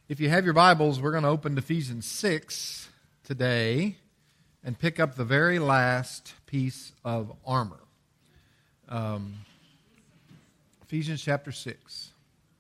If you have your Bibles, we're going to open to Ephesians 6 today and pick up the very last piece of armor. Ephesians chapter 6.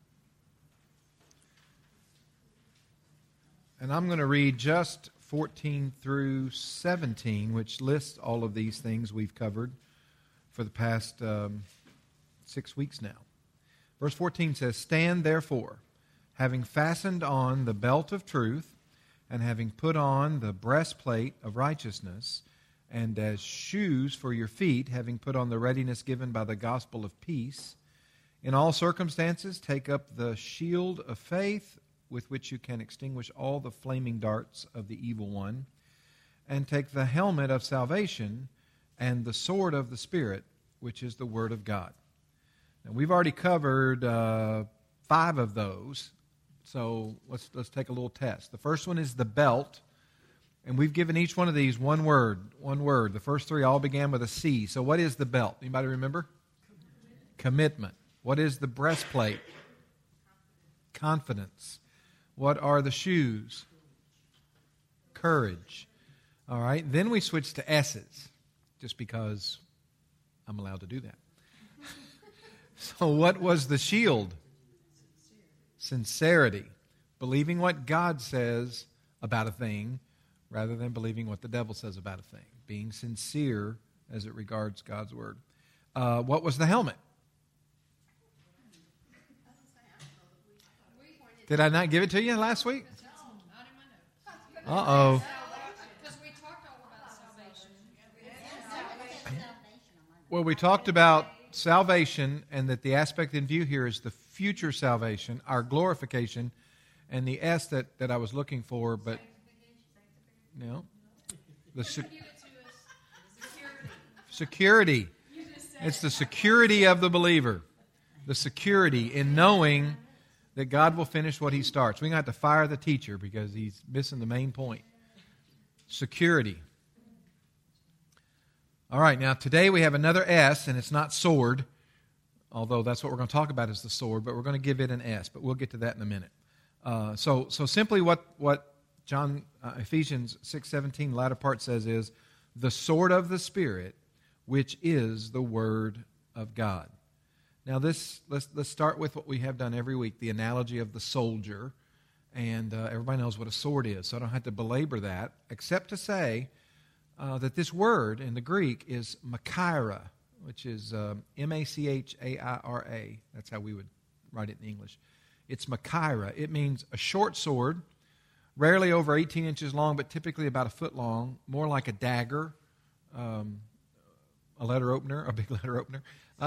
And I'm going to read just 14 through 17, which lists all of these things we've covered for the past 6 weeks now. Verse 14 says, "Stand therefore, having fastened on the belt of truth, and having put on the breastplate of righteousness, and as shoes for your feet, having put on the readiness given by the gospel of peace. In all circumstances, take up the shield of faith, with which you can extinguish all the flaming darts of the evil one, and take the helmet of salvation and the sword of the Spirit, which is the Word of God." Now, we've already covered 5 of those, so let's take a little test. The first one is the belt, and we've given each one of these one word. The first 3 all began with a C. So what is the belt? Anybody remember? Commitment. What is the breastplate? Confidence. What are the shoes? Courage. All right, then we switch to S's, just because I'm allowed to do that. So what was the shield? Sincerity. Believing what God says about a thing rather than believing what the devil says about a thing. Being sincere as it regards God's word. What was the helmet? Did I not give it to you last week? Uh-oh. Because we talked all about salvation. Well, we talked about salvation, and that the aspect in view here is the future salvation, our glorification, and the S that I was looking for, but no. Security. It's the security of the believer. The security in knowing that God will finish what He starts. We're going to have to fire the teacher because he's missing the main point. Security. All right, now today we have another S, and it's not sword, although that's what we're going to talk about is the sword, but we're going to give it an S, but we'll get to that in a minute. So simply what Ephesians 6:17, the latter part says is, the sword of the Spirit, which is the Word of God. Now let's start with what we have done every week, the analogy of the soldier, and everybody knows what a sword is, so I don't have to belabor that, except to say that this word in the Greek is machaira, which is M-A-C-H-A-I-R-A. That's how we would write it in English. It's machaira. It means a short sword, rarely over 18 inches long, but typically about a foot long, more like a dagger, a letter opener, a big letter opener.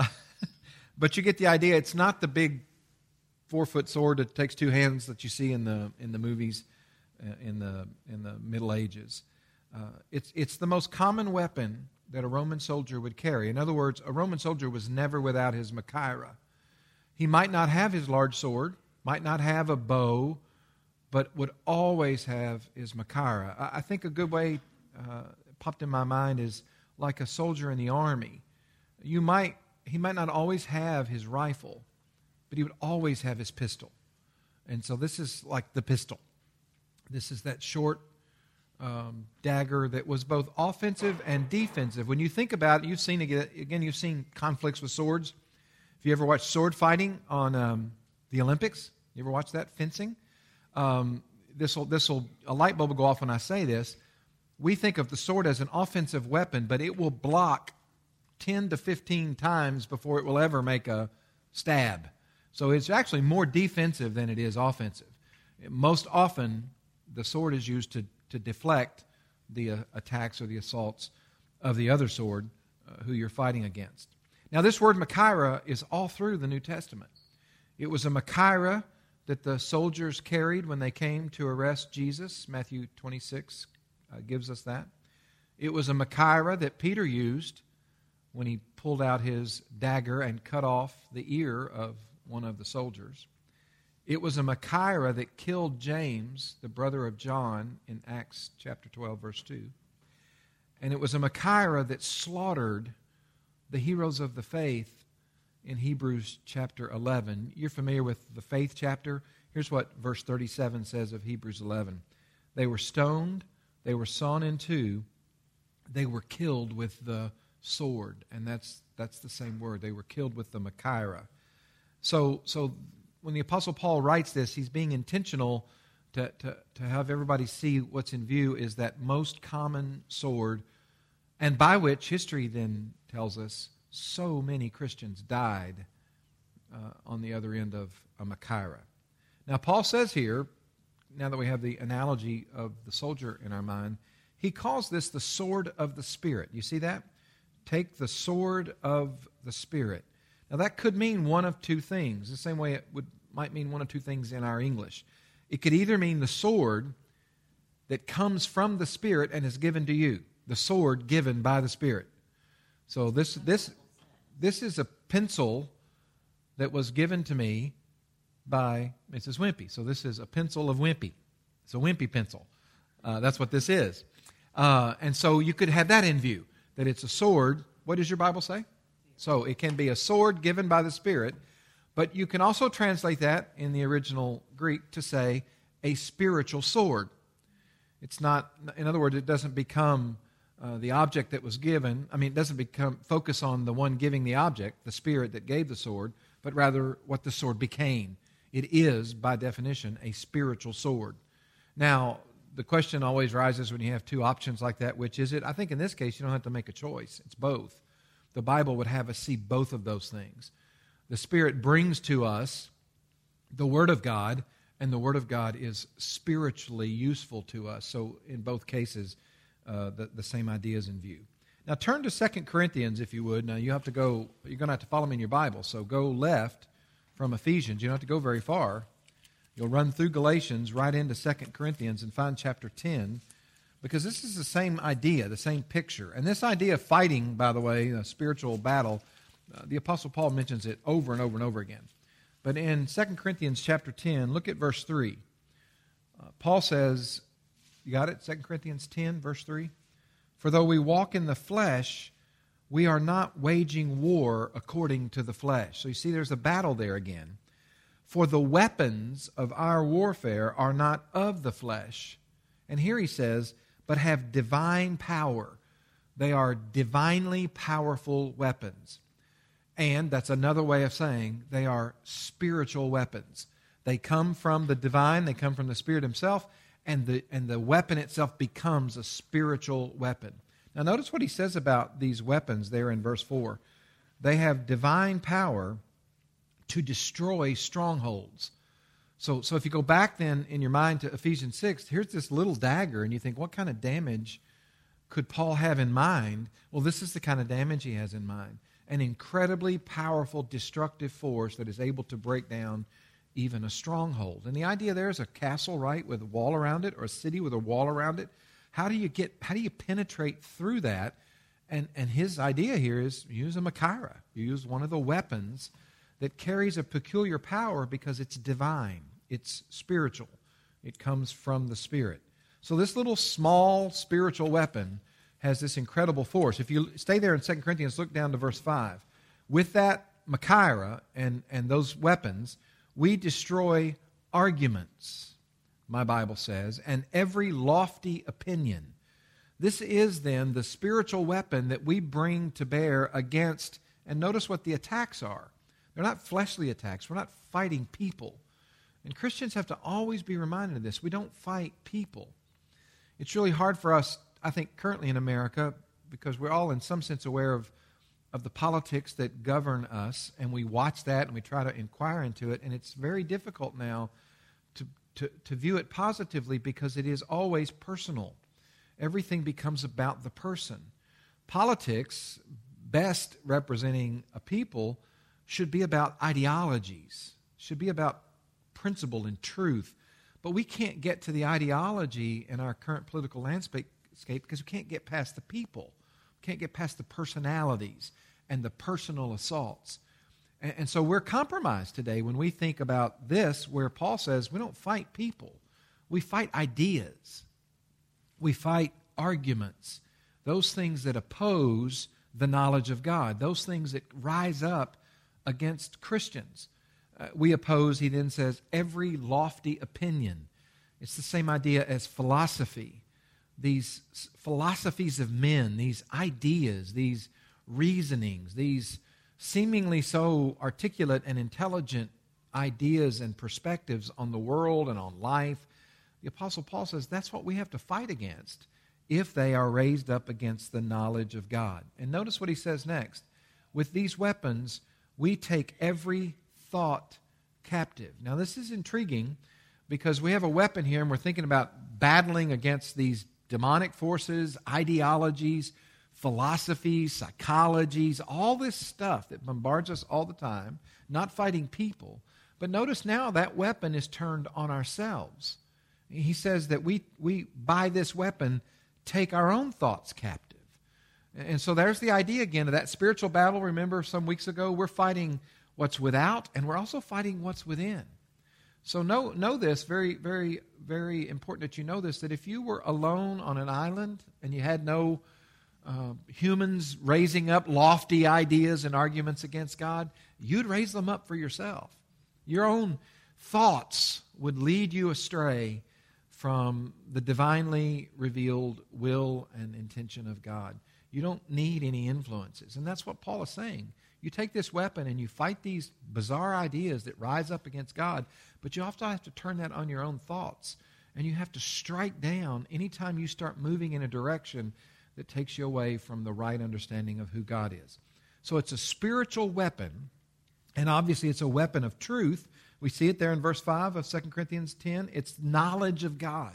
But you get the idea. It's not the big 4-foot sword that takes 2 hands that you see in the movies in the Middle Ages. It's the most common weapon that a Roman soldier would carry. In other words, a Roman soldier was never without his machaira. He might not have his large sword, might not have a bow, but would always have his machaira. I think a good way popped in my mind is like a soldier in the army. He might not always have his rifle, but he would always have his pistol. And so this is like the pistol. This is that short dagger that was both offensive and defensive. When you think about it, you've seen conflicts with swords. If you ever watched sword fighting on the Olympics, you ever watch that, fencing? A light bulb will go off when I say this. We think of the sword as an offensive weapon, but it will block 10 to 15 times before it will ever make a stab. So it's actually more defensive than it is offensive. Most often, the sword is used to deflect the attacks or the assaults of the other sword who you're fighting against. Now, this word machaira is all through the New Testament. It was a machaira that the soldiers carried when they came to arrest Jesus. Matthew 26 gives us that. It was a machaira that Peter used when he pulled out his dagger and cut off the ear of one of the soldiers. It was a machaira that killed James, the brother of John, in Acts chapter 12, verse 2. And it was a machaira that slaughtered the heroes of the faith in Hebrews chapter 11. You're familiar with the faith chapter. Here's what verse 37 says of Hebrews 11. They were stoned, they were sawn in two, they were killed with the sword. And that's the same word. They were killed with the Machaira. So when the Apostle Paul writes this, he's being intentional to have everybody see what's in view is that most common sword, and by which history then tells us so many Christians died on the other end of a Machaira. Now, Paul says here, now that we have the analogy of the soldier in our mind, he calls this the sword of the Spirit. You see that? Take the sword of the Spirit. Now, that could mean one of two things, the same way it might mean one of two things in our English. It could either mean the sword that comes from the Spirit and is given to you, the sword given by the Spirit. So this is a pencil that was given to me by Mrs. Wimpy. So this is a pencil of Wimpy. It's a Wimpy pencil. That's what this is. And so you could have that in view, that it's a sword. What does your Bible say? So it can be a sword given by the Spirit, but you can also translate that in the original Greek to say a spiritual sword. It's not, in other words, it doesn't become the object that was given. I mean, it doesn't focus on the one giving the object, the Spirit that gave the sword, but rather what the sword became. It is, by definition, a spiritual sword. Now, the question always rises when you have two options like that, which is it? I think in this case, you don't have to make a choice. It's both. The Bible would have us see both of those things. The Spirit brings to us the Word of God, and the Word of God is spiritually useful to us. So in both cases, the same idea is in view. Now turn to 2 Corinthians, if you would. Now you're going to have to follow me in your Bible. So go left from Ephesians. You don't have to go very far. You'll run through Galatians right into 2 Corinthians and find chapter 10, because this is the same idea, the same picture. And this idea of fighting, by the way, a spiritual battle, the Apostle Paul mentions it over and over and over again. But in 2 Corinthians chapter 10, look at verse 3. Paul says, you got it? 2 Corinthians 10, verse 3. For though we walk in the flesh, we are not waging war according to the flesh. So you see there's a battle there again. For the weapons of our warfare are not of the flesh. And here he says, but have divine power. They are divinely powerful weapons. And that's another way of saying they are spiritual weapons. They come from the divine, they come from the Spirit himself, and the weapon itself becomes a spiritual weapon. Now notice what he says about these weapons there in verse 4. They have divine power to destroy strongholds. So if you go back then in your mind to Ephesians 6, here's this little dagger, and you think, what kind of damage could Paul have in mind? Well, this is the kind of damage he has in mind. An incredibly powerful, destructive force that is able to break down even a stronghold. And the idea there is a castle, right, with a wall around it, or a city with a wall around it. How do you penetrate through that? And his idea here is use a Machaira. You use one of the weapons that carries a peculiar power because it's divine. It's spiritual. It comes from the Spirit. So this little small spiritual weapon has this incredible force. If you stay there in 2 Corinthians, look down to verse 5. With that Machaira and those weapons, we destroy arguments, my Bible says, and every lofty opinion. This is then the spiritual weapon that we bring to bear against, and notice what the attacks are. They're not fleshly attacks. We're not fighting people. And Christians have to always be reminded of this. We don't fight people. It's really hard for us, I think, currently in America, because we're all in some sense aware of the politics that govern us, and we watch that and we try to inquire into it, and it's very difficult now to view it positively because it is always personal. Everything becomes about the person. Politics, best representing a people, should be about ideologies, should be about principle and truth. But we can't get to the ideology in our current political landscape because we can't get past the people. We can't get past the personalities and the personal assaults. And so we're compromised today when we think about this, where Paul says we don't fight people. We fight ideas. We fight arguments. Those things that oppose the knowledge of God. Those things that rise up against Christians. We oppose, he then says, every lofty opinion. It's the same idea as philosophy. These philosophies of men, these ideas, these reasonings, these seemingly so articulate and intelligent ideas and perspectives on the world and on life. The Apostle Paul says that's what we have to fight against if they are raised up against the knowledge of God. And notice what he says next. With these weapons, we take every thought captive. Now, this is intriguing because we have a weapon here and we're thinking about battling against these demonic forces, ideologies, philosophies, psychologies, all this stuff that bombards us all the time, not fighting people. But notice now that weapon is turned on ourselves. He says that we by this weapon, take our own thoughts captive. And so there's the idea again of that spiritual battle. Remember some weeks ago, we're fighting what's without, and we're also fighting what's within. So know this, very, very, very important that you know this, that if you were alone on an island and you had no humans raising up lofty ideas and arguments against God, you'd raise them up for yourself. Your own thoughts would lead you astray from the divinely revealed will and intention of God. You don't need any influences. And that's what Paul is saying. You take this weapon and you fight these bizarre ideas that rise up against God, but you often have to turn that on your own thoughts. And you have to strike down anytime you start moving in a direction that takes you away from the right understanding of who God is. So it's a spiritual weapon, and obviously it's a weapon of truth. We see it there in verse 5 of 2 Corinthians 10. It's knowledge of God.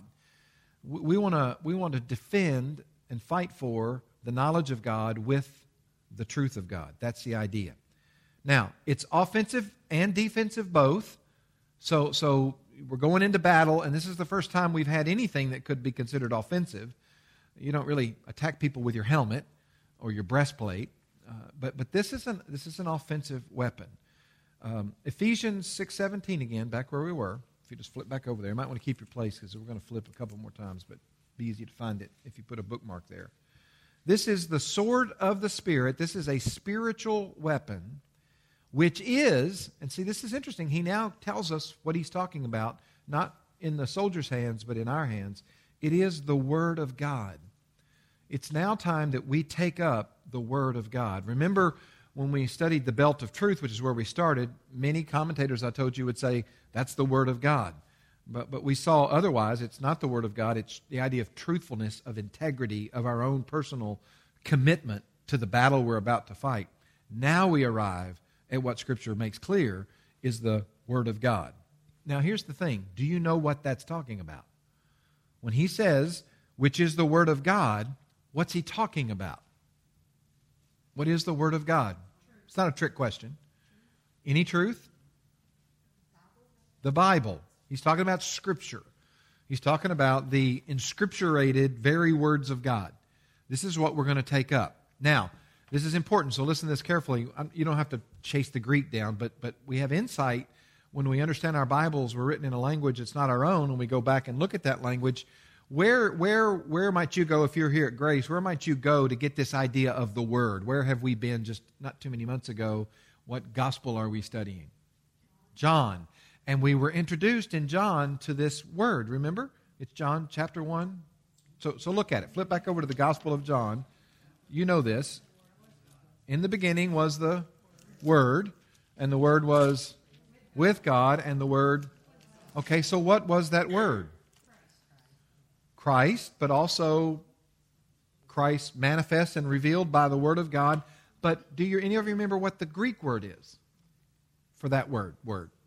We want to defend and fight for the knowledge of God with the truth of God. That's the idea. Now, it's offensive and defensive both. So we're going into battle, and this is the first time we've had anything that could be considered offensive. You don't really attack people with your helmet or your breastplate, but this is an offensive weapon. Ephesians 6:17 again, back where we were. If you just flip back over there, you might want to keep your place because we're going to flip a couple more times, but it'll be easy to find it if you put a bookmark there. This is the sword of the Spirit. This is a spiritual weapon, which is, and see, this is interesting. He now tells us what he's talking about, not in the soldier's hands, but in our hands. It is the Word of God. It's now time that we take up the Word of God. Remember when we studied the belt of truth, which is where we started, many commentators, I told you, would say that's the Word of God. But we saw otherwise, it's not the Word of God. It's the idea of truthfulness, of integrity, of our own personal commitment to the battle we're about to fight. Now we arrive at what Scripture makes clear is the Word of God. Now here's the thing. Do you know what that's talking about? When he says, which is the Word of God, what's he talking about? What is the Word of God? It's not a trick question. Any truth? The Bible. He's talking about Scripture. He's talking about the inscripturated very words of God. This is what we're going to take up. Now, this is important, so listen to this carefully. You don't have to chase the Greek down, but we have insight when we understand our Bibles were written in a language that's not our own, and we go back and look at that language. Where might you go if you're here at Grace? Where might you go to get this idea of the Word? Where have we been just not too many months ago? What gospel are we studying? John. And we were introduced in John to this word. Remember? It's John chapter 1. So look at it. Flip back over to the Gospel of John. You know this. In the beginning was the Word, and the Word was with God, and the Word... Okay, so what was that Word? Christ, but also Christ manifest and revealed by the Word of God. But do any of you remember what the Greek word is for that word?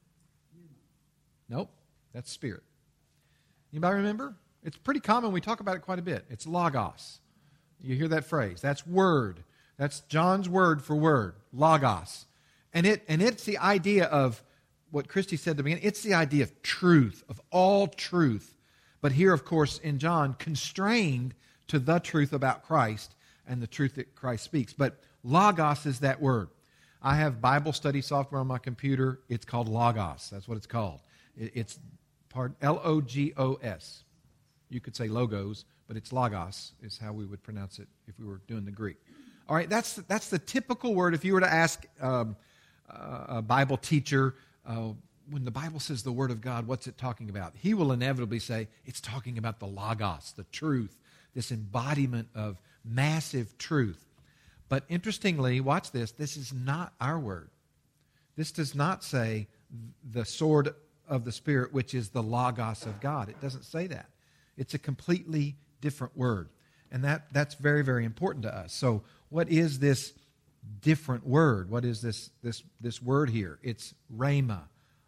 Nope, that's Spirit. Anybody remember? It's pretty common. We talk about it quite a bit. It's logos. You hear that phrase. That's word. That's John's word for word, logos. And it's the idea of what Christy said at the beginning. It's the idea of truth, of all truth. But here, of course, in John, constrained to the truth about Christ and the truth that Christ speaks. But logos is that word. I have Bible study software on my computer. It's called Logos. That's what it's called. It's Logos. You could say logos, but it's Logos is how we would pronounce it if we were doing the Greek. All right, that's the typical word. If you were to ask a Bible teacher, when the Bible says the Word of God, what's it talking about? He will inevitably say, it's talking about the Logos, the truth, this embodiment of massive truth. But interestingly, watch this, this is not our word. This does not say the sword of the Spirit, which is the Logos of God. It doesn't say that. It's a completely different word. And that's very, very important to us. So what is this different word? What is this word here? It's Rhema,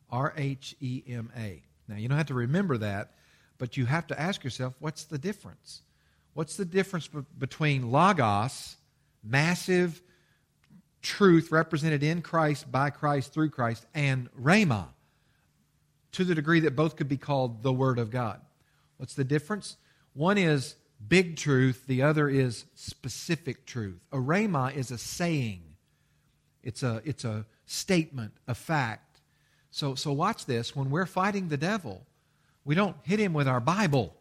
R-H-E-M-A. Now, you don't have to remember that, but you have to ask yourself, what's the difference? What's the difference between Logos, massive truth represented in Christ, by Christ, through Christ, and Rhema, to the degree that both could be called the Word of God? What's the difference? One is big truth, the other is specific truth. A rhema is a saying. It's a statement, a fact. So watch this. When we're fighting the devil, we don't hit him with our Bible.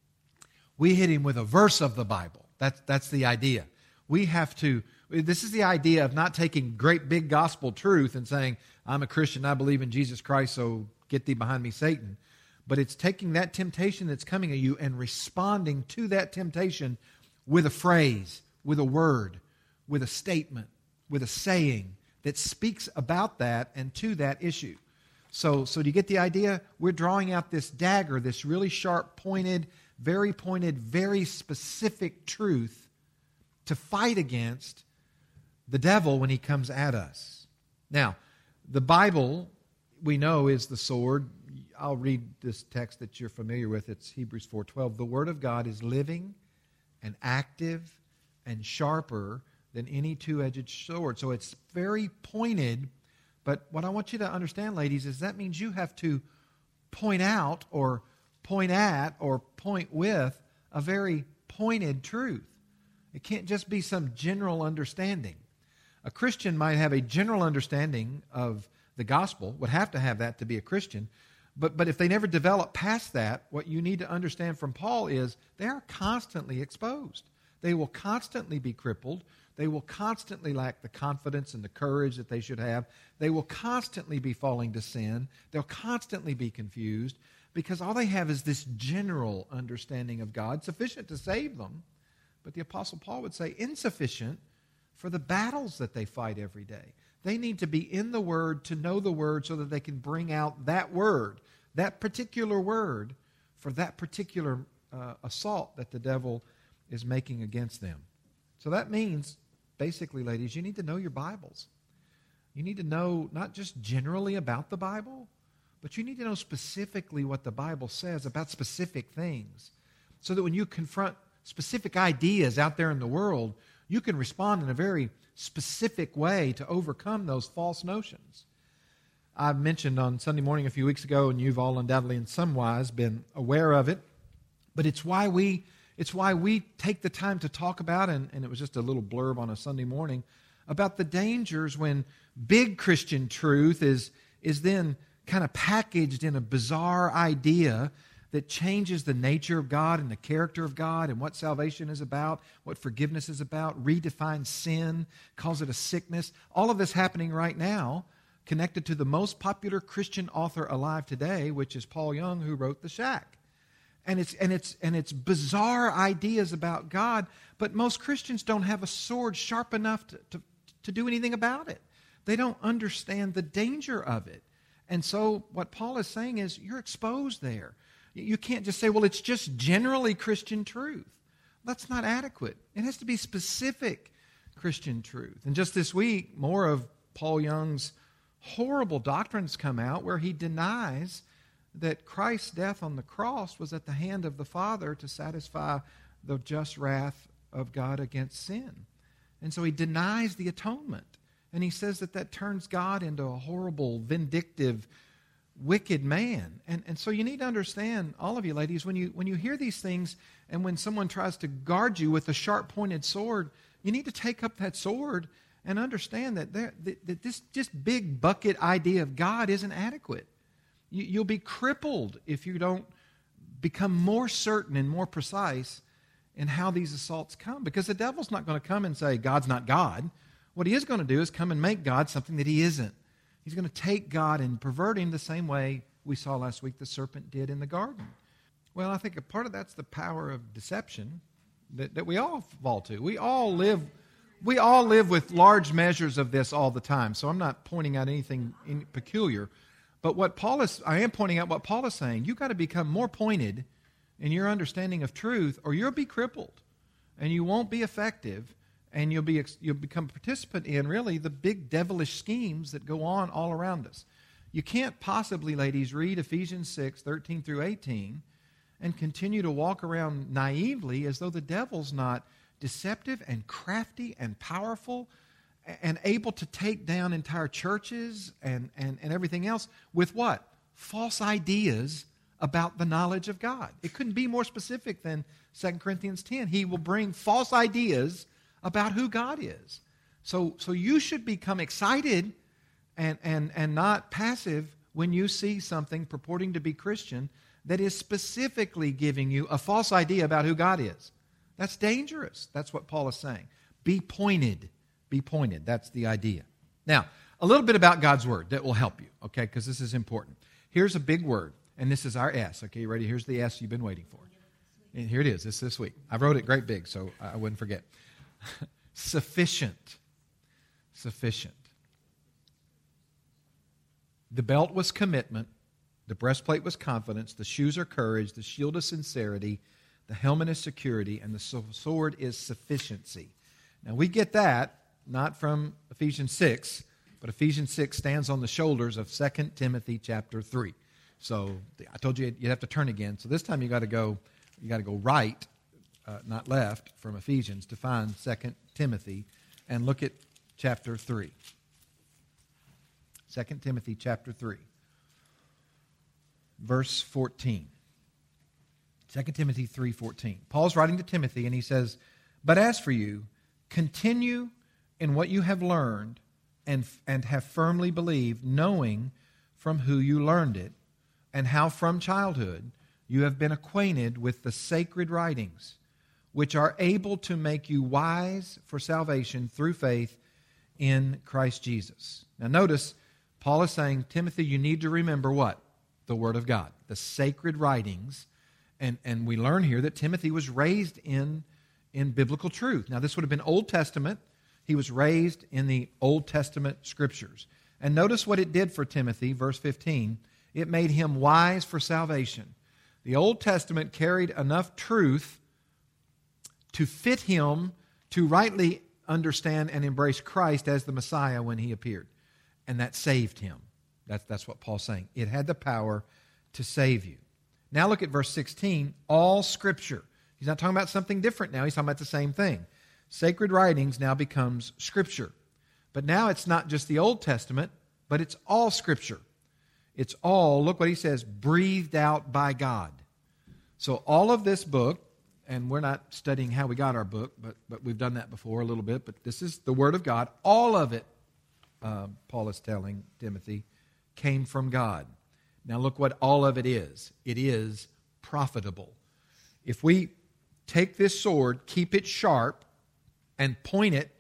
We hit him with a verse of the Bible. That's the idea. We have to, this is the idea of not taking great big gospel truth and saying, I'm a Christian, I believe in Jesus Christ, so get thee behind me, Satan. But it's taking that temptation that's coming at you and responding to that temptation with a phrase, with a word, with a statement, with a saying that speaks about that and to that issue. So do you get the idea? We're drawing out this dagger, this really sharp, pointed, very specific truth to fight against the devil when he comes at us. Now, the Bible, we know, is the sword. I'll read this text that you're familiar with. It's Hebrews 4:12. The Word of God is living and active and sharper than any two-edged sword. So it's very pointed. But what I want you to understand, ladies, is that means you have to point out or point at or point with a very pointed truth. It can't just be some general understanding. A Christian might have a general understanding of the gospel, would have to have that to be a Christian. But if they never develop past that, what you need to understand from Paul is they are constantly exposed. They will constantly be crippled. They will constantly lack the confidence and the courage that they should have. They will constantly be falling to sin. They'll constantly be confused because all they have is this general understanding of God, sufficient to save them. But the Apostle Paul would say insufficient for the battles that they fight every day. They need to be in the Word to know the Word so that they can bring out that word, that particular word, for that particular assault that the devil is making against them. So that means, basically, ladies, you need to know your Bibles. You need to know not just generally about the Bible, but you need to know specifically what the Bible says about specific things, so that when you confront specific ideas out there in the world, you can respond in a very specific way to overcome those false notions. I mentioned on Sunday morning a few weeks ago, and you've all undoubtedly in some wise been aware of it, but it's why we take the time to talk about, and it was just a little blurb on a Sunday morning, about the dangers when big Christian truth is then kind of packaged in a bizarre idea that changes the nature of God and the character of God and what salvation is about, what forgiveness is about, redefines sin, calls it a sickness. All of this happening right now, connected to the most popular Christian author alive today, which is Paul Young, who wrote The Shack. And it's bizarre ideas about God, but most Christians don't have a sword sharp enough to do anything about it. They don't understand the danger of it. And so what Paul is saying is you're exposed there. You can't just say, well, it's just generally Christian truth. That's not adequate. It has to be specific Christian truth. And just this week, more of Paul Young's horrible doctrines come out where he denies that Christ's death on the cross was at the hand of the Father to satisfy the just wrath of God against sin. And so he denies the atonement. And he says that turns God into a horrible, vindictive, wicked man. And so you need to understand, all of you ladies, when you hear these things and when someone tries to guard you with a sharp-pointed sword, you need to take up that sword and understand that this just big bucket idea of God isn't adequate. You'll be crippled if you don't become more certain and more precise in how these assaults come. Because the devil's not going to come and say, God's not God. What he is going to do is come and make God something that he isn't. He's going to take God and pervert him the same way we saw last week the serpent did in the garden. Well, I think a part of that's the power of deception that we all fall to. We all live with large measures of this all the time. So I'm not pointing out anything peculiar. But I am pointing out what Paul is saying. You've got to become more pointed in your understanding of truth, or you'll be crippled, and you won't be effective, and you'll become a participant in really the big devilish schemes that go on all around us. You can't possibly, ladies, read Ephesians 6, 13 through 18, and continue to walk around naively as though the devil's not deceptive and crafty and powerful and able to take down entire churches and everything else with what? False ideas about the knowledge of God. It couldn't be more specific than 2 Corinthians 10. He will bring false ideas about who God is. So you should become excited and not passive when you see something purporting to be Christian that is specifically giving you a false idea about who God is. That's dangerous. That's what Paul is saying. Be pointed. Be pointed. That's the idea. Now, a little bit about God's Word that will help you, okay, because this is important. Here's a big word, and this is our S. Okay, you ready? Here's the S you've been waiting for. And here it is. It's this week. I wrote it great big, so I wouldn't forget. Sufficient. Sufficient. The belt was commitment. The breastplate was confidence. The shoes are courage. The shield is sincerity. The helmet is security. And the sword is sufficiency. Now, we get that not from Ephesians 6, but Ephesians 6 stands on the shoulders of 2 Timothy chapter 3. So I told you you'd have to turn again. So this time you got to go right, not left, from Ephesians to find 2 Timothy and look at chapter 3. 2 Timothy chapter 3, verse 14. 2 Timothy 3:14. Paul's writing to Timothy and he says, "But as for you, continue in what you have learned and have firmly believed, knowing from who you learned it, and how from childhood you have been acquainted with the sacred writings, which are able to make you wise for salvation through faith in Christ Jesus." Now notice, Paul is saying, Timothy, you need to remember what? The Word of God, the sacred writings. And we learn here that Timothy was raised in biblical truth. Now this would have been Old Testament. He was raised in the Old Testament Scriptures. And notice what it did for Timothy, verse 15. It made him wise for salvation. The Old Testament carried enough truth to fit him to rightly understand and embrace Christ as the Messiah when he appeared. And that saved him. That's what Paul's saying. It had the power to save you. Now look at verse 16. All Scripture. He's not talking about something different now. He's talking about the same thing. Sacred writings now becomes Scripture. But now it's not just the Old Testament, but it's all Scripture. It's all, look what he says, breathed out by God. So all of this book, and we're not studying how we got our book, but we've done that before a little bit, but this is the Word of God. All of it, Paul is telling Timothy, came from God. Now look what all of it is. It is profitable. If we take this sword, keep it sharp, and point it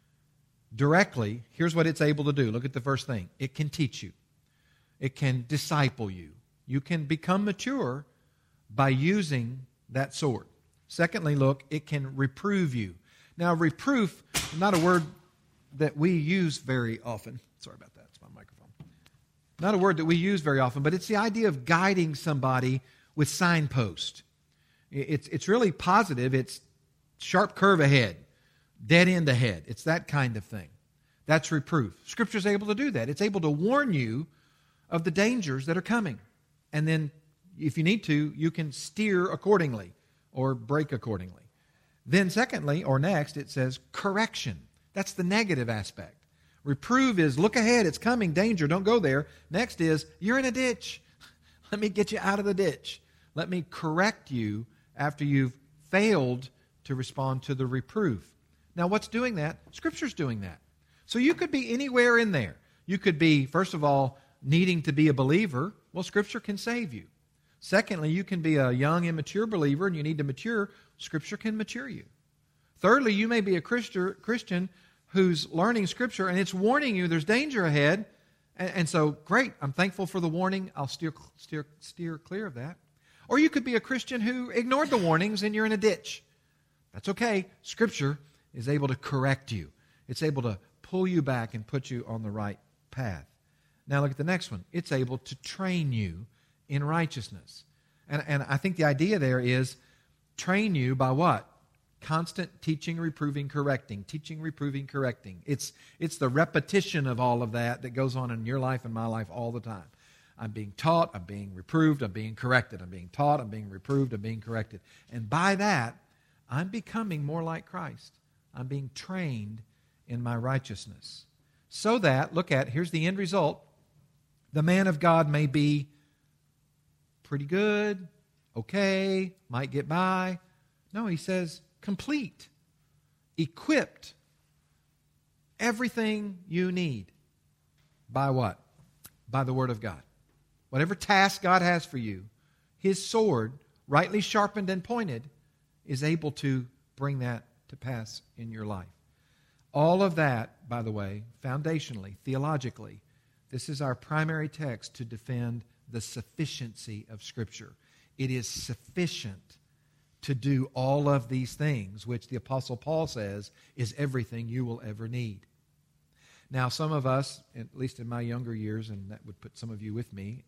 directly, here's what it's able to do. Look at the first thing. It can teach you. It can disciple you. You can become mature by using that sword. Secondly, look, it can reprove you. Now, reproof is not a word that we use very often. Sorry about that. It's my microphone. Not a word that we use very often, but it's the idea of guiding somebody with signpost. It's really positive. It's sharp curve ahead, dead end ahead. It's that kind of thing. That's reproof. Scripture is able to do that. It's able to warn you of the dangers that are coming. And then, if you need to, you can steer accordingly or brake accordingly. Then secondly, or next, it says correction. That's the negative aspect. Reprove is look ahead, it's coming, danger, don't go there. Next is you're in a ditch. Let me get you out of the ditch. Let me correct you after you've failed to respond to the reproof. Now what's doing that? Scripture's doing that. So you could be anywhere in there. You could be, first of all, needing to be a believer. Well, Scripture can save you. Secondly, you can be a young, immature believer and you need to mature. Scripture can mature you. Thirdly, you may be a Christian who's learning Scripture and it's warning you there's danger ahead And so, great, I'm thankful for the warning. I'll steer clear of that. Or you could be a Christian who ignored the warnings and you're in a ditch. That's okay. Scripture is able to correct you. It's able to pull you back and put you on the right path. Now look at the next one. It's able to train you in righteousness. And I think the idea there is train you by what? Constant teaching, reproving, correcting. Teaching, reproving, correcting. It's the repetition of all of that goes on in your life and my life all the time. I'm being taught, I'm being reproved, I'm being corrected. I'm being taught, I'm being reproved, I'm being corrected. And by that, I'm becoming more like Christ. I'm being trained in my righteousness. So that, here's the end result, the man of God may be pretty good, okay, might get by. No, he says complete, equipped, everything you need. By what? By the Word of God. Whatever task God has for you, His sword, rightly sharpened and pointed, is able to bring that to pass in your life. All of that, by the way, foundationally, theologically, this is our primary text to defend the sufficiency of Scripture. It is sufficient to do all of these things, which the Apostle Paul says is everything you will ever need. Now, some of us, at least in my younger years, and that would put some of you with me,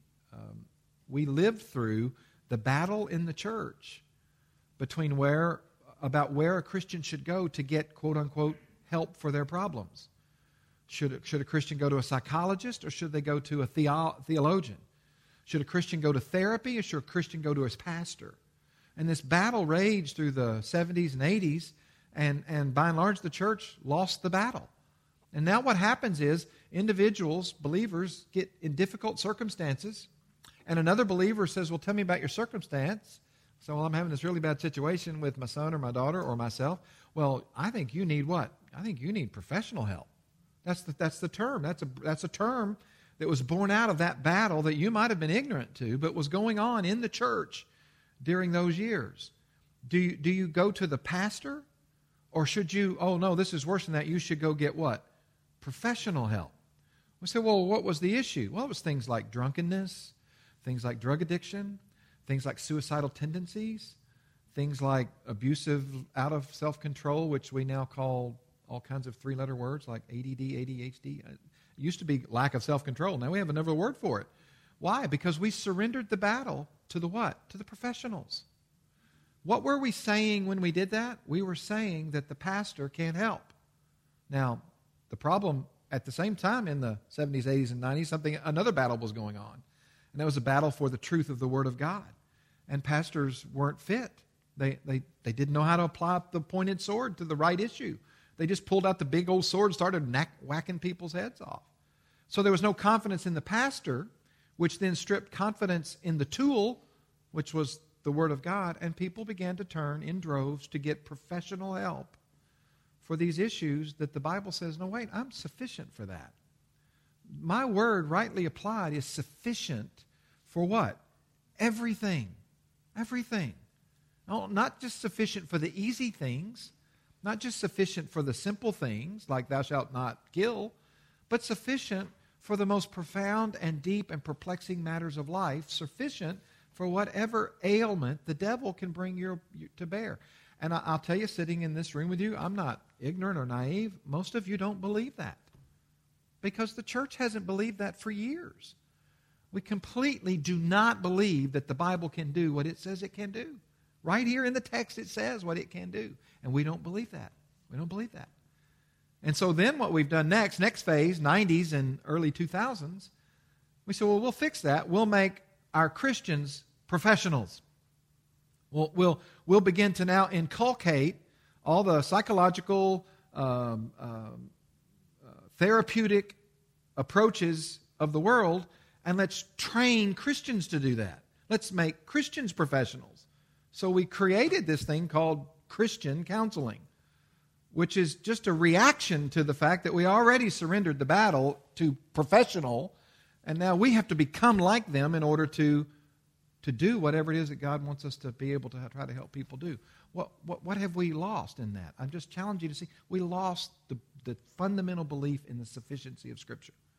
we lived through the battle in the church between where a Christian should go to get, quote-unquote, help for their problems. Should a Christian go to a psychologist, or should they go to a theologian? Should a Christian go to therapy, or should a Christian go to his pastor? And this battle raged through the 70s and 80s, and by and large the church lost the battle. And now what happens is individuals, believers, get in difficult circumstances, and another believer says, well, tell me about your circumstance. So, well, I'm having this really bad situation with my son or my daughter or myself. Well, I think you need what? I think you need professional help. That's the term. That's a term that was born out of that battle that you might have been ignorant to, but was going on in the church during those years. Do you go to the pastor? Or should you, oh no, this is worse than that, you should go get what? Professional help. We say, well, what was the issue? Well, it was things like drunkenness, things like drug addiction, things like suicidal tendencies, things like abusive, out of self-control, which we now call all kinds of three-letter words like ADD, ADHD. It used to be lack of self-control. Now we have another word for it. Why? Because we surrendered the battle to the what? To the professionals. What were we saying when we did that? We were saying that the pastor can't help. Now, the problem at the same time in the 70s, 80s, and 90s, another battle was going on. And that was a battle for the truth of the Word of God. And pastors weren't fit. They didn't know how to apply the pointed sword to the right issue. They just pulled out the big old sword and started whacking people's heads off. So there was no confidence in the pastor, which then stripped confidence in the tool, which was the Word of God, and people began to turn in droves to get professional help for these issues that the Bible says, no, wait, I'm sufficient for that. My word, rightly applied, is sufficient for what? Everything. Everything. No, not just sufficient for the easy things, not just sufficient for the simple things, like thou shalt not kill, but sufficient for the most profound and deep and perplexing matters of life, sufficient for whatever ailment the devil can bring you to bear. And I'll tell you, sitting in this room with you, I'm not ignorant or naive. Most of you don't believe that because the church hasn't believed that for years. We completely do not believe that the Bible can do what it says it can do. Right here in the text it says what it can do. And we don't believe that. We don't believe that. And so then what we've done next phase, 90s and early 2000s, we said, well, we'll fix that. We'll make our Christians professionals. We'll begin to now inculcate all the psychological, therapeutic approaches of the world, and let's train Christians to do that. Let's make Christians professionals. So we created this thing called Christian counseling, which is just a reaction to the fact that we already surrendered the battle to professional, and now we have to become like them in order to do whatever it is that God wants us to be able to try to help people do. What have we lost in that? I'm just challenging you to see. We lost the fundamental belief in the sufficiency of Scripture.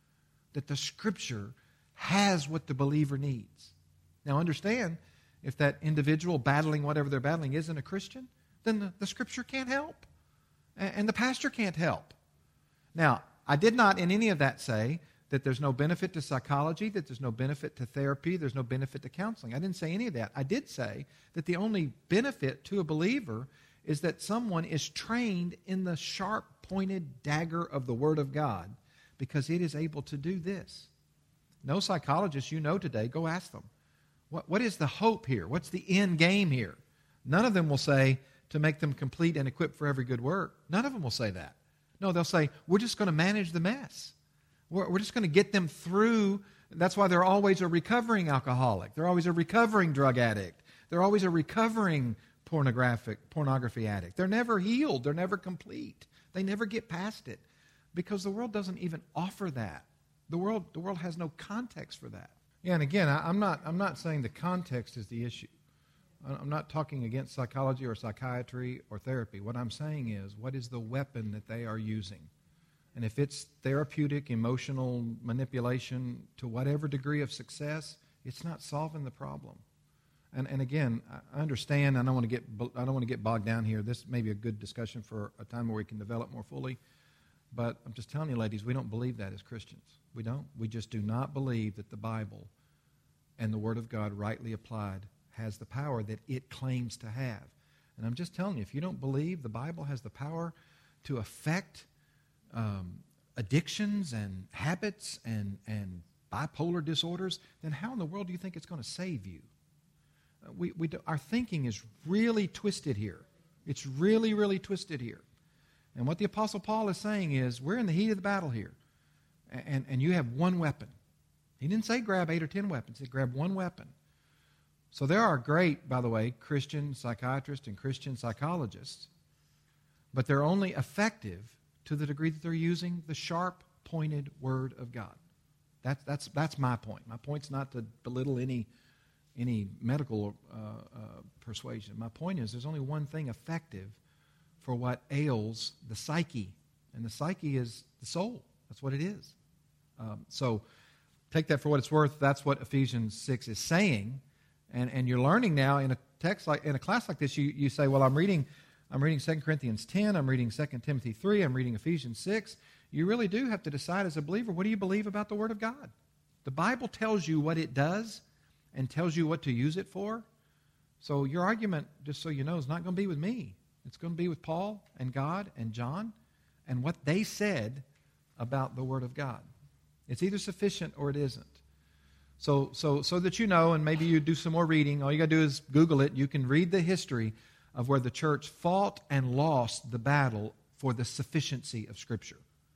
that the Scripture has what the believer needs. Now understand, if that individual battling whatever they're battling isn't a Christian, then the Scripture can't help. And the pastor can't help. Now, I did not in any of that say that there's no benefit to psychology, that there's no benefit to therapy, there's no benefit to counseling. I didn't say any of that. I did say that the only benefit to a believer is that someone is trained in the sharp-pointed dagger of the Word of God, because it is able to do this. No psychologist you know today, go ask them. What is the hope here? What's the end game here? None of them will say to make them complete and equipped for every good work. None of them will say that. No, they'll say, we're just going to manage the mess. We're just going to get them through. That's why they're always a recovering alcoholic. They're always a recovering drug addict. They're always a recovering pornography addict. They're never healed. They're never complete. They never get past it, because the world doesn't even offer that. The world has no context for that. Yeah, and again, I'm not saying the context is the issue. I'm not talking against psychology or psychiatry or therapy. What I'm saying is, what is the weapon that they are using? And if it's therapeutic, emotional manipulation to whatever degree of success, it's not solving the problem. And again, I understand. I don't want to get bogged down here. This may be a good discussion for a time where we can develop more fully. But I'm just telling you, ladies, we don't believe that as Christians. We don't. We just do not believe that the Bible and the Word of God rightly applied has the power that it claims to have. And I'm just telling you, if you don't believe the Bible has the power to affect addictions and habits and bipolar disorders, then how in the world do you think it's going to save you? Our thinking is really twisted here. It's really, really twisted here. And what the Apostle Paul is saying is, we're in the heat of the battle here. And you have one weapon. He didn't say grab 8 or 10 weapons. He said grab one weapon. So there are great, by the way, Christian psychiatrists and Christian psychologists, but they're only effective to the degree that they're using the sharp-pointed Word of God. That's my point. My point's not to belittle any medical persuasion. My point is, there's only one thing effective for what ails the psyche, and the psyche is the soul. That's what it is. So take that for what it's worth. That's what Ephesians 6 is saying, and you're learning now in a class like this. You say, well, I'm reading 2 Corinthians 10. I'm reading 2 Timothy 3. I'm reading Ephesians 6. You really do have to decide as a believer, what do you believe about the Word of God? The Bible tells you what it does and tells you what to use it for. So your argument, just so you know, is not going to be with me. It's going to be with Paul and God and John and what they said about the Word of God. It's either sufficient or it isn't. So that you know, and maybe you do some more reading, all you got to do is Google it. You can read the history of where the church fought and lost the battle for the sufficiency of Scripture.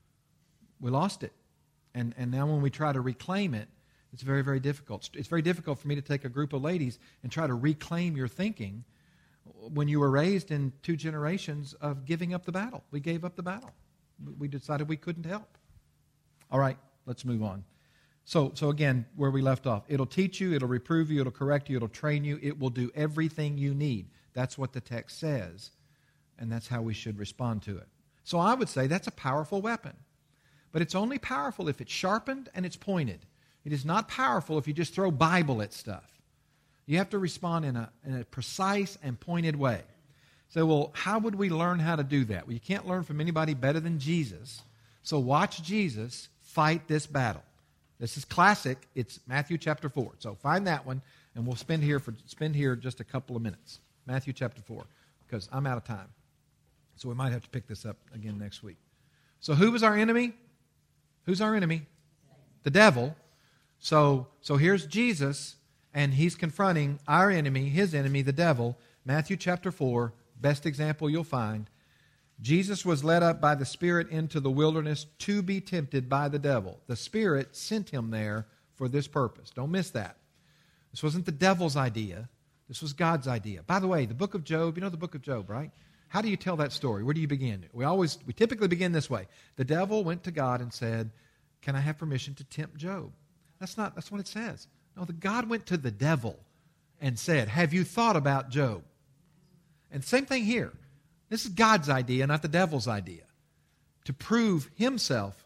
We lost it. And now when we try to reclaim it, it's very, very difficult. It's very difficult for me to take a group of ladies and try to reclaim your thinking when you were raised in 2 generations of giving up the battle. We gave up the battle. We decided we couldn't help. All right, let's move on. So again, where we left off, it'll teach you, it'll reprove you, it'll correct you, it'll train you, it will do everything you need. That's what the text says, and that's how we should respond to it. So I would say that's a powerful weapon, but it's only powerful if it's sharpened and it's pointed. It is not powerful if you just throw Bible at stuff. You have to respond in a precise and pointed way. So, well, how would we learn how to do that? Well, you can't learn from anybody better than Jesus. So watch Jesus fight this battle. This is classic. It's Matthew chapter 4. So find that one, and we'll spend here just a couple of minutes. Matthew chapter 4, because I'm out of time. So we might have to pick this up again next week. So who was our enemy? Who's our enemy? The devil. So here's Jesus, and he's confronting our enemy, his enemy, the devil. Matthew chapter 4, best example you'll find. Jesus was led up by the Spirit into the wilderness to be tempted by the devil. The Spirit sent him there for this purpose. Don't miss that. This wasn't the devil's idea. This was God's idea. By the way, the book of Job, you know the book of Job, right? How do you tell that story? Where do you begin? We typically begin this way. The devil went to God and said, "Can I have permission to tempt Job?" That's what it says. No, God went to the devil and said, "Have you thought about Job?" And same thing here. This is God's idea, not the devil's idea, to prove himself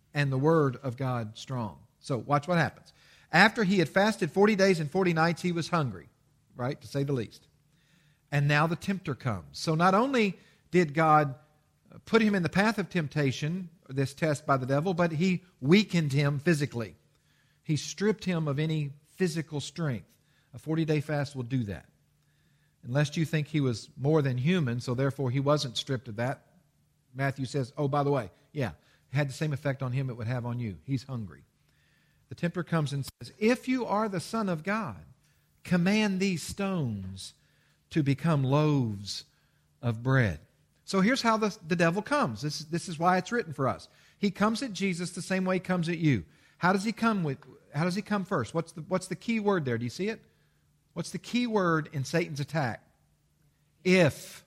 and the word of God strong. So watch what happens. After he had fasted 40 days and 40 nights, he was hungry, right, to say the least. And now the tempter comes. So not only did God put him in the path of temptation, this test by the devil, but he weakened him physically. He stripped him of any physical strength. A 40-day fast will do that. Unless you think he was more than human, so therefore he wasn't stripped of that. Matthew says, oh, by the way, yeah, it had the same effect on him it would have on you. He's hungry. The tempter comes and says, if you are the Son of God, command these stones to become loaves of bread. So here's how the devil comes. This is why it's written for us. He comes at Jesus the same way he comes at you. How does he come first? What's the key word there? Do you see it? What's the key word in Satan's attack? If.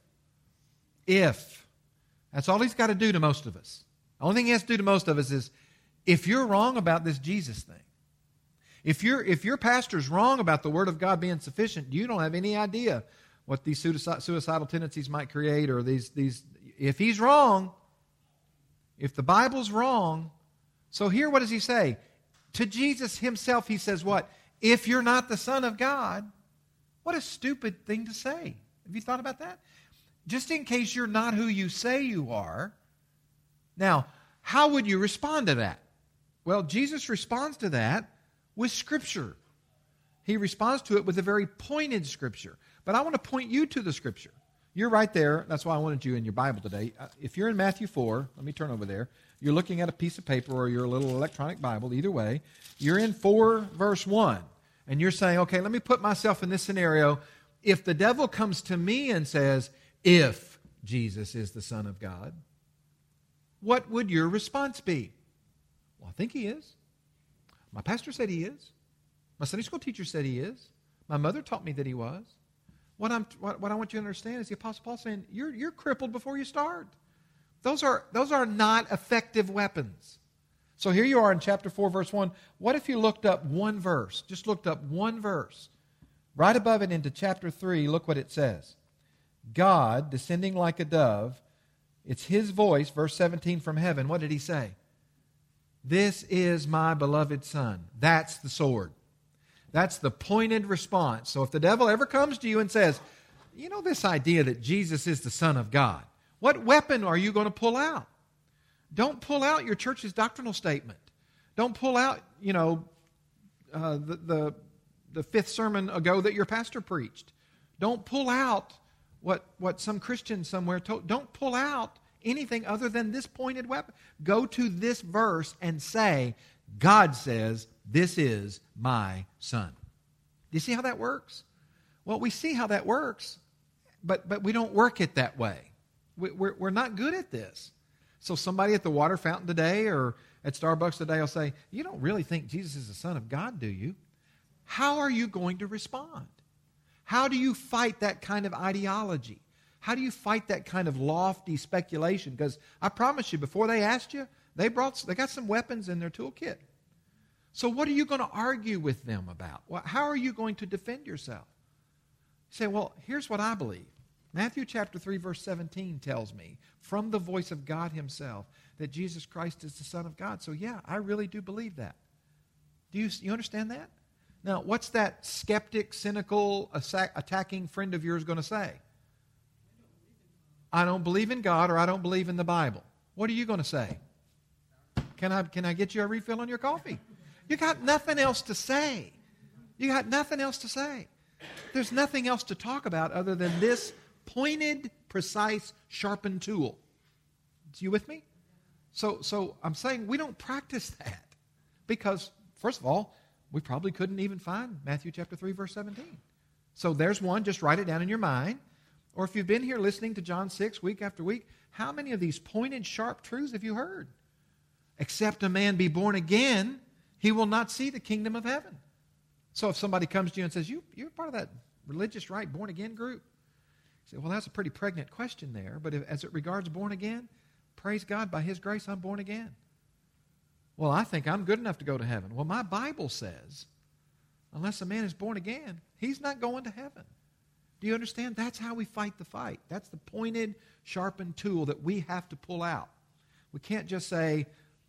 That's all he's got to do to most of us. The only thing he has to do to most of us is, if you're wrong about this Jesus thing, if your pastor's wrong about the Word of God being sufficient, you don't have any idea what these suicidal tendencies might create, or these. If he's wrong, if the Bible's wrong, so here what does he say? To Jesus himself he says what? If you're not the Son of God. What a stupid thing to say. Have you thought about that? Just in case you're not who you say you are. Now, how would you respond to that? Well, Jesus responds to that with Scripture. He responds to it with a very pointed Scripture. But I want to point you to the Scripture. You're right there. That's why I wanted you in your Bible today. If you're in Matthew 4, let me turn over there. You're looking at a piece of paper or your little electronic Bible, either way. You're in 4 verse 1. And you're saying, okay, let me put myself in this scenario. If the devil comes to me and says, if Jesus is the Son of God, what would your response be? Well, I think he is. My pastor said he is. My Sunday school teacher said he is. My mother taught me that he was. What I want you to understand is the Apostle Paul saying, you're crippled before you start. Those are not effective weapons. So here you are in chapter 4, verse 1. What if you looked up one verse? Just looked up one verse. Right above it into chapter 3, look what it says. God, descending like a dove, it's his voice, verse 17 from heaven. What did he say? This is my beloved Son. That's the sword. That's the pointed response. So if the devil ever comes to you and says, you know this idea that Jesus is the Son of God, what weapon are you going to pull out? Don't pull out your church's doctrinal statement. Don't pull out, the fifth sermon ago that your pastor preached. Don't pull out what some Christian somewhere told. Don't pull out anything other than this pointed weapon. Go to this verse and say, God says, this is my Son. Do you see how that works? Well, we see how that works, but we don't work it that way. We're not good at this. So somebody at the water fountain today or at Starbucks today will say, you don't really think Jesus is the Son of God, do you? How are you going to respond? How do you fight that kind of ideology? How do you fight that kind of lofty speculation? Because I promise you, before they asked you, they got some weapons in their toolkit. So what are you going to argue with them about? Well, how are you going to defend yourself? You say, well, here's what I believe. Matthew chapter 3, verse 17 tells me, from the voice of God himself, that Jesus Christ is the Son of God. So yeah, I really do believe that. Do you understand that? Now, what's that skeptic, cynical, attacking friend of yours going to say? I don't believe in God, or I don't believe in the Bible. What are you going to say? Can I get you a refill on your coffee? You got nothing else to say. You got nothing else to say. There's nothing else to talk about other than this pointed, precise, sharpened tool. You with me? So I'm saying we don't practice that because, first of all, we probably couldn't even find Matthew chapter 3, verse 17. So there's one. Just write it down in your mind. Or if you've been here listening to John 6 week after week, how many of these pointed, sharp truths have you heard? Except a man be born again, he will not see the kingdom of heaven. So if somebody comes to you and says, you're part of that religious right born again group, you say, well, that's a pretty pregnant question there. But as it regards born again, praise God, by his grace, I'm born again. Well, I think I'm good enough to go to heaven. Well, my Bible says, unless a man is born again, he's not going to heaven. Do you understand? That's how we fight the fight. That's the pointed, sharpened tool that we have to pull out. We can't just say,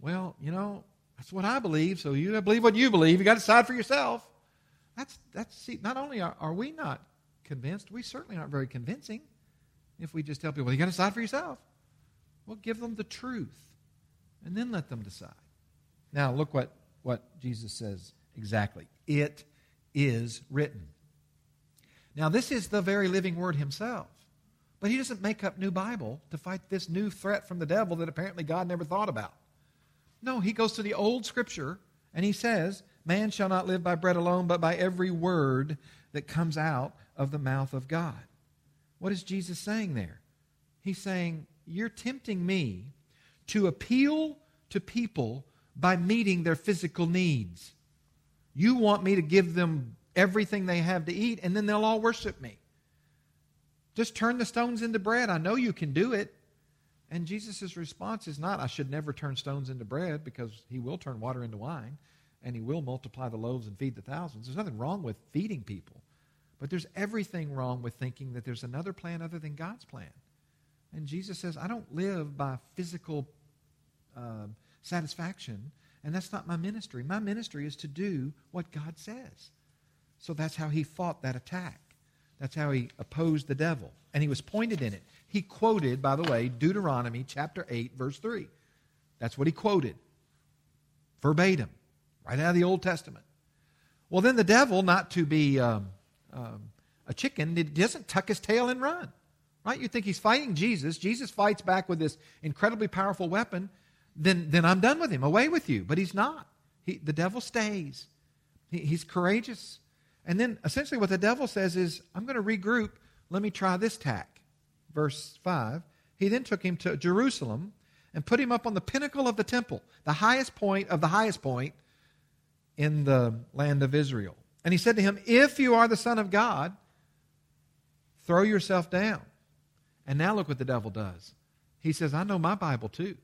Well, that's what I believe, so you believe what you believe. You got to decide for yourself. See, not only are we not convinced, we certainly aren't very convincing if we just tell people, you got to decide for yourself. Well, give them the truth and then let them decide. Now, look what Jesus says exactly. It is written. Now, this is the very living Word himself. But he doesn't make up new Bible to fight this new threat from the devil that apparently God never thought about. No, he goes to the old Scripture and he says, man shall not live by bread alone, but by every word that comes out of the mouth of God. What is Jesus saying there? He's saying, you're tempting me to appeal to people by meeting their physical needs. You want me to give them everything they have to eat, and then they'll all worship me. Just turn the stones into bread. I know you can do it. And Jesus' response is not, I should never turn stones into bread, because he will turn water into wine, and he will multiply the loaves and feed the thousands. There's nothing wrong with feeding people. But there's everything wrong with thinking that there's another plan other than God's plan. And Jesus says, I don't live by physical satisfaction, and that's not my ministry. My ministry is to do what God says. So that's how he fought that attack. That's how he opposed the devil. And he was pointed in it. He quoted, by the way, Deuteronomy chapter 8, verse 3. That's what he quoted. Verbatim. Right out of the Old Testament. Well, then the devil, not to be a chicken, it doesn't tuck his tail and run. Right? You think he's fighting Jesus. Jesus fights back with this incredibly powerful weapon. Then I'm done with him. Away with you. But he's not. The devil stays. He's courageous. And then essentially what the devil says is, I'm going to regroup. Let me try this tack. Verse 5. He then took him to Jerusalem and put him up on the pinnacle of the temple, the highest point of the highest point in the land of Israel. And he said to him, if you are the Son of God, throw yourself down. And now look what the devil does. He says, I know my Bible too.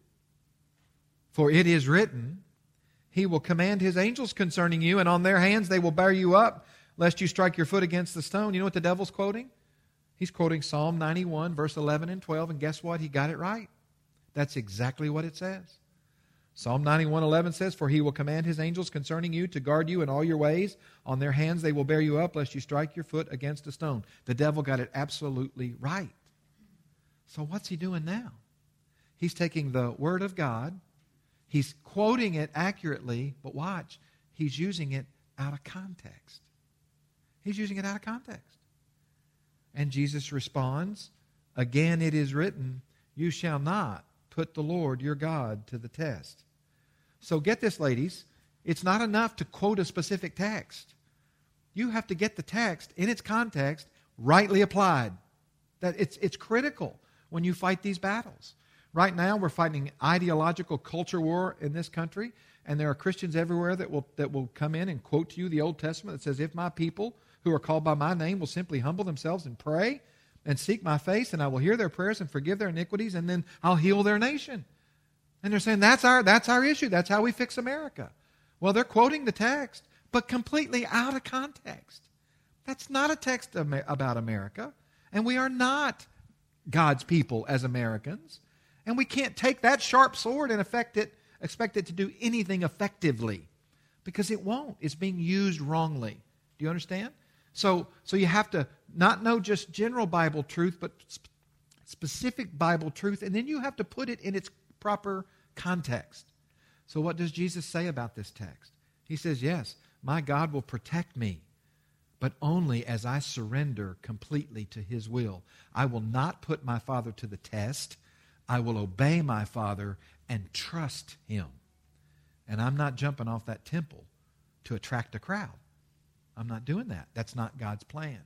For it is written, he will command his angels concerning you, and on their hands they will bear you up, lest you strike your foot against the stone. You know what the devil's quoting? He's quoting Psalm 91, verse 11 and 12, and guess what? He got it right. That's exactly what it says. Psalm 91:11 says, for he will command his angels concerning you to guard you in all your ways. On their hands they will bear you up, lest you strike your foot against a stone. The devil got it absolutely right. So what's he doing now? He's taking the Word of God, he's quoting it accurately, but watch, he's using it out of context. He's using it out of context. And Jesus responds, again it is written, you shall not put the Lord your God to the test. So get this, ladies. It's not enough to quote a specific text. You have to get the text in its context, rightly applied. That it's critical when you fight these battles. Right now, we're fighting ideological culture war in this country, and there are Christians everywhere that will come in and quote to you the Old Testament that says, if my people who are called by my name will simply humble themselves and pray and seek my face, and I will hear their prayers and forgive their iniquities, and then I'll heal their nation. And they're saying that's our issue. That's how we fix America. Well, they're quoting the text, but completely out of context. That's not a text about America, and we are not God's people as Americans, and we can't take that sharp sword and expect it to do anything effectively, because it won't. It's being used wrongly. Do you understand? So you have to not know just general Bible truth, but specific Bible truth, and then you have to put it in its proper context. So what does Jesus say about this text? He says, yes, my God will protect me, but only as I surrender completely to his will. I will not put my Father to the test. I will obey my Father and trust him. And I'm not jumping off that temple to attract a crowd. I'm not doing that. That's not God's plan.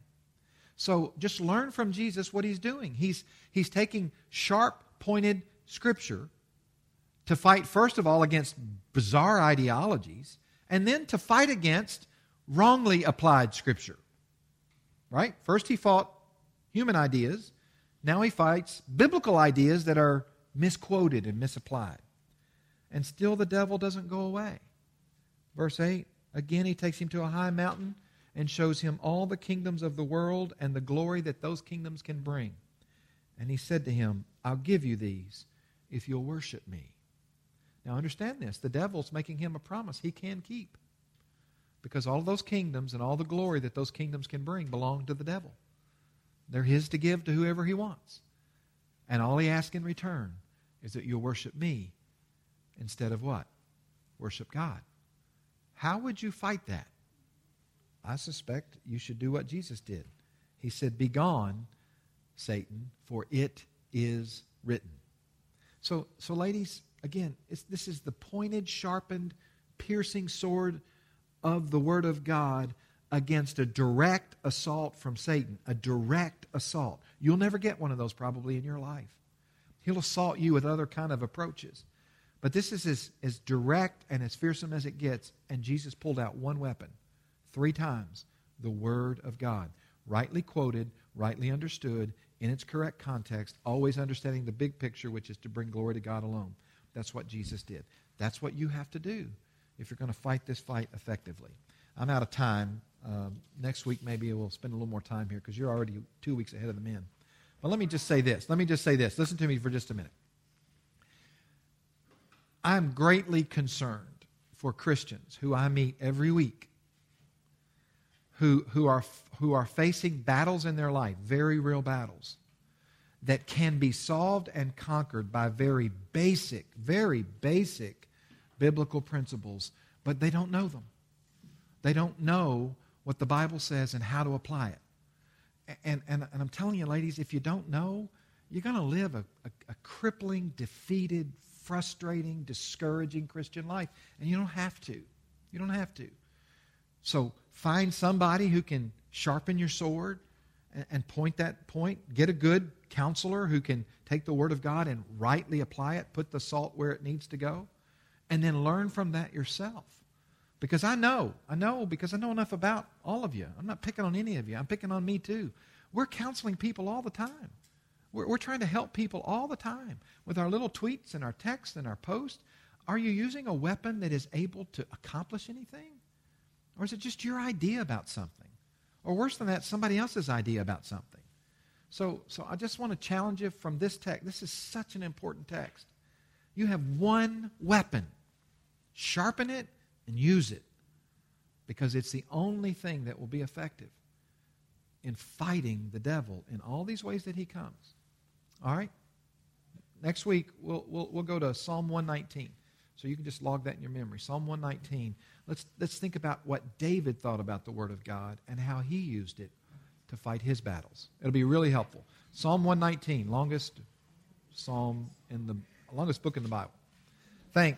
So just learn from Jesus what he's doing. He's taking sharp, pointed Scripture to fight, first of all, against bizarre ideologies, and then to fight against wrongly applied Scripture. Right? First he fought human ideas. Now he fights biblical ideas that are misquoted and misapplied. And still the devil doesn't go away. Verse 8, again he takes him to a high mountain and shows him all the kingdoms of the world and the glory that those kingdoms can bring. And he said to him, I'll give you these if you'll worship me. Now understand this. The devil's making him a promise he can keep. Because all of those kingdoms and all the glory that those kingdoms can bring belong to the devil. They're his to give to whoever he wants. And all he asks in return is that you'll worship me instead of what? Worship God. How would you fight that? I suspect you should do what Jesus did. He said, "Begone, Satan, for it is written." So ladies, again, this is the pointed, sharpened, piercing sword of the Word of God against a direct assault from Satan. A direct assault. You'll never get one of those probably in your life. He'll assault you with other kind of approaches. But this is as direct and as fearsome as it gets. And Jesus pulled out one weapon 3 times. The Word of God. Rightly quoted, rightly understood, in its correct context, always understanding the big picture, which is to bring glory to God alone. That's what Jesus did. That's what you have to do if you're going to fight this fight effectively. I'm out of time. Next week maybe we'll spend a little more time here because you're already 2 weeks ahead of the men. But let me just say this. Listen to me for just a minute. I'm greatly concerned for Christians who I meet every week who are facing battles in their life, very real battles, that can be solved and conquered by very basic biblical principles, but they don't know them. They don't know what the Bible says and how to apply it. And I'm telling you, ladies, if you don't know, you're going to live a crippling, defeated, frustrating, discouraging Christian life. And you don't have to. You don't have to. So find somebody who can sharpen your sword and point that point. Get a good counselor who can take the Word of God and rightly apply it, put the salt where it needs to go, and then learn from that yourself. Because I know because I know enough about all of you. I'm not picking on any of you. I'm picking on me too. We're counseling people all the time. We're trying to help people all the time with our little tweets and our texts and our posts. Are you using a weapon that is able to accomplish anything? Or is it just your idea about something? Or worse than that, somebody else's idea about something? So I just want to challenge you from this text. This is such an important text. You have one weapon. Sharpen it and use it. Because it's the only thing that will be effective in fighting the devil in all these ways that he comes. All right? Next week, we'll go to Psalm 119. So you can just log that in your memory. Psalm 119. Let's think about what David thought about the Word of God and how he used it to fight his battles. It'll be really helpful. Psalm 119, longest book in the Bible.